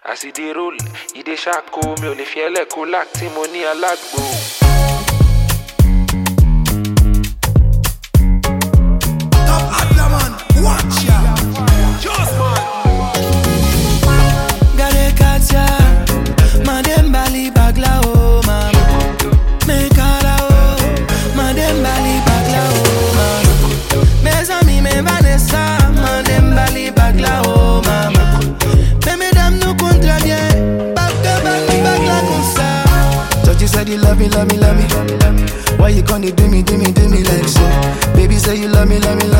As he dey roll, he dey shako. Mi ò lè fi ẹlẹ́kùn láti mo ní alágbo. Watch ya. Just man. Gare katia, madem bali bagla o mama. Me kara o, madem bali bagla o mama. Mes amis me Vanessa, madem bali bagla o mama. Me mesdames nous contre bien, bagla comme ça. Thought you said you love me. Why you gonna do me like so? Baby say you love me.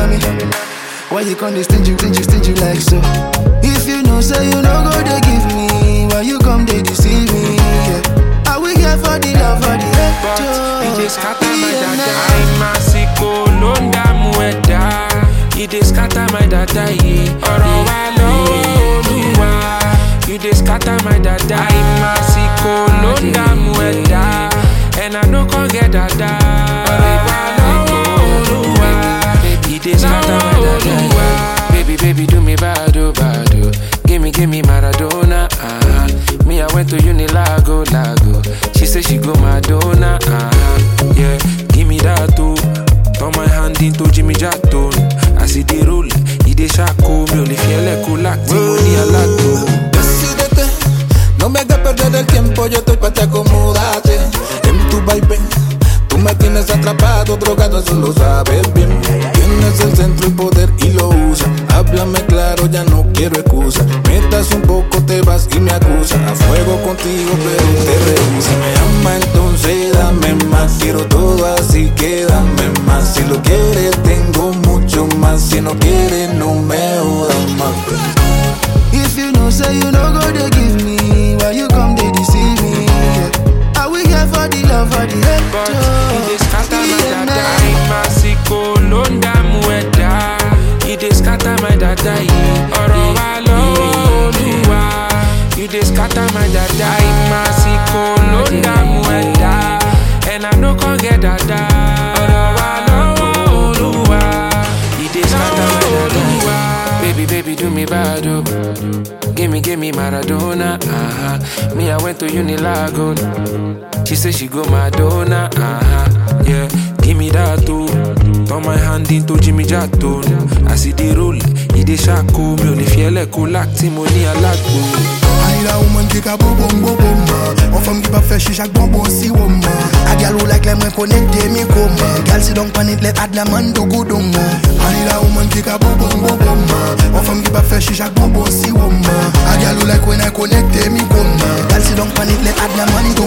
Why you gonna stingy like so? If you know, say you no go to give me. Why you come they deceive me? Yeah. Are we here for the love, for the hate? But he just scatter my dada. I'm a sicko, londa mueda. He just scatter my dada, yeah. Ọ̀rọ̀ wa lọ́lúwa. You just scatter my dada. I'm a sicko, londa mueda. And I no con get dada. Ọ̀rọ̀ wa lọ́lúwa. He just scatter my dada. Baby, do me bado. Give me Maradona, Me, I went to Unilago. She said she go Madonna, Yeah, give me that too. Turn my hand into Jimmy Jatton. I see the roll, he dey shako. Mi ò lè fi ẹlẹ́kùn láti mo ní alágbo. Decídete, no me hagas perder el tiempo, yo estoy pa' te acomodarte. En tu vaivén, tú me tienes atrapado, drogado, eso lo sabes bien. Tienes el centro y poder y lo usas. Háblame claro, ya no quiero excusa. Metas un poco, te vas y me acusa. A fuego contigo, pero te rehúsa. Si me ama, entonces dame más. Quiero todo así que dame más. Si lo quieres, tengo mucho más. Si no quieres, no me jodas más. If you know, say you no go to give me. Why you come they deceive me? Yeah. Are we here for the love, for the hate? But he just scatter my dada. I'm a sicko, londa mueda. He just scatter my dada, yeah. Ọ̀rọ̀ wa lọ́lúwa. You just scatter my dada. I'm a sicko, londa mueda. And I no con get dada. Ọ̀rọ̀ wa lọ́lúwa. He just scatter my dada. Baby, do me bado. Give me Maradona, Me, I went to Unilago. She said she go Madonna, Yeah, give me that too. Turn my hand into Jimmy Jatton. I see the roll, he dey shako. Mi ò lè fi ẹlẹ́kùn láti mo ní alágbo. I need a woman qui a boum. On femme qui pas fait chicha bonbon si woman. A gal who like me connecte me come. Gal si donc pan it let add la man do good on. I need a woman qui a boum. On femme qui pas fait chicha bonbon si woman. A gal who like when I connecte me come. Gal si donc pan it let add la man do